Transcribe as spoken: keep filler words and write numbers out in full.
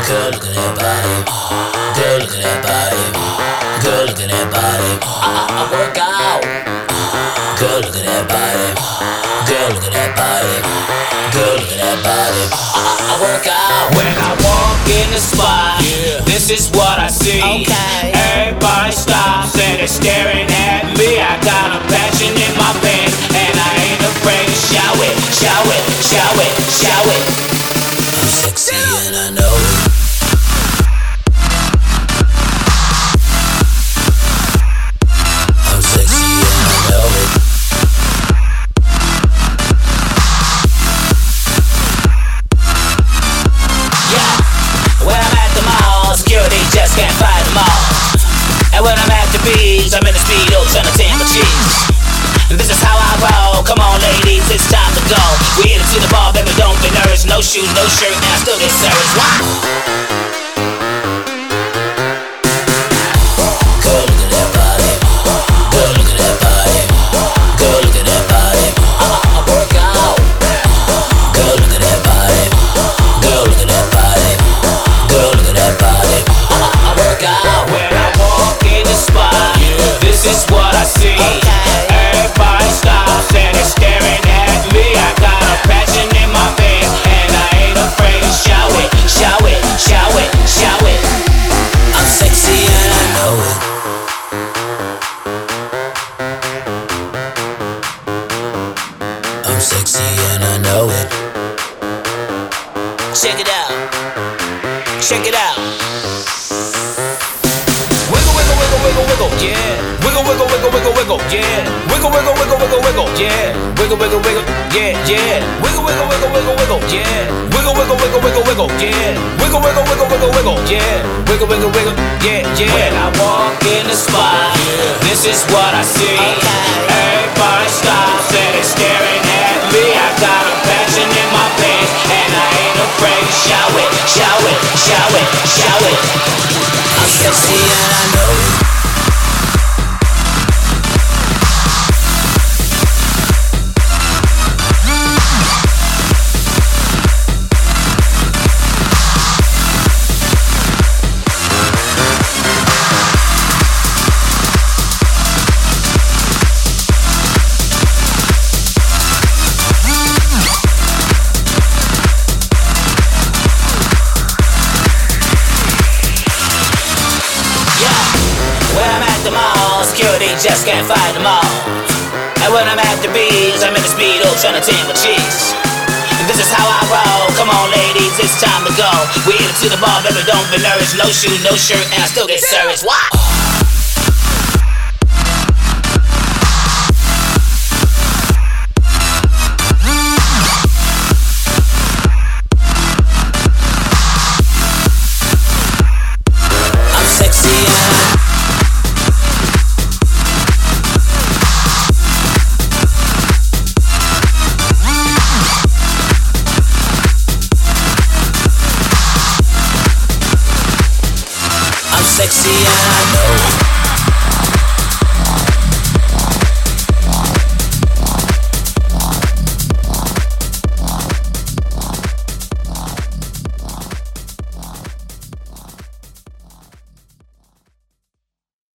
Girl, look at that body. Girl, look at that body. Girl, look at that body. I, I, I work out. Girl, look at that body. Girl, look at that body. Girl, look at that body. I, I, I work out. When I walk in the spot, yeah, this is what I see. Okay. Everybody stops and is staring at me. I got a passion in my pants, and I ain't afraid to shout it, shout it, shout it, shout it. I'm sexy and I know it. I'm sexy and I know it. Yeah, when I'm at the mall, security just can't fight them all. And when I'm at the beach, I'm in the speedo trying to tan my cheeks. This is how I roll, come on ladies, it's time to go. We hit it to the bar, baby, don't be nervous. No shoes, no shirt, now still get service. Wow. Girl, look at that body. Girl, look at that body. Girl, look at that body. I, I work out. Girl, look at that body. Girl, look at that body. Girl, look at that body. I, I work out. When I walk in the spot, yeah, this is what I see. Okay. Everybody stops and is staring at me. I got a passion in my pants, and I ain't afraid to shout it, shout it, shout it, shout it. I'm sexy and I know it. I'm sexy and I know it. Check it out, check it out. Wiggle, wiggle, wiggle, wiggle, wiggle, yeah. Wiggle, wiggle, wiggle, wiggle, wiggle, yeah. Wiggle, wiggle, wiggle, wiggle, wiggle, yeah. Wiggle, wiggle, wiggle, yeah, yeah. Wiggle, wiggle, wiggle, wiggle, wiggle, yeah. Wiggle, wiggle, wiggle, wiggle, wiggle, yeah. Wiggle, wiggle, wiggle, wiggle, wiggle, yeah. Wiggle, wiggle, wiggle, yeah, yeah. When I walk in the spot, this is what I see. Everybody stops and is staring at me. I got a passion in my pants, and I ain't afraid to shout it, shout it, shout it, shout it. I'm sexy and I know it. Security just can't fight them all. And when I'm at the beach, I'm in the speedo trying to tan my cheeks. This is how I roll, come on ladies, it's time to go. We hit it to the bar, baby, don't be nervous. No shoes, no shirt, and I still get service. Wow.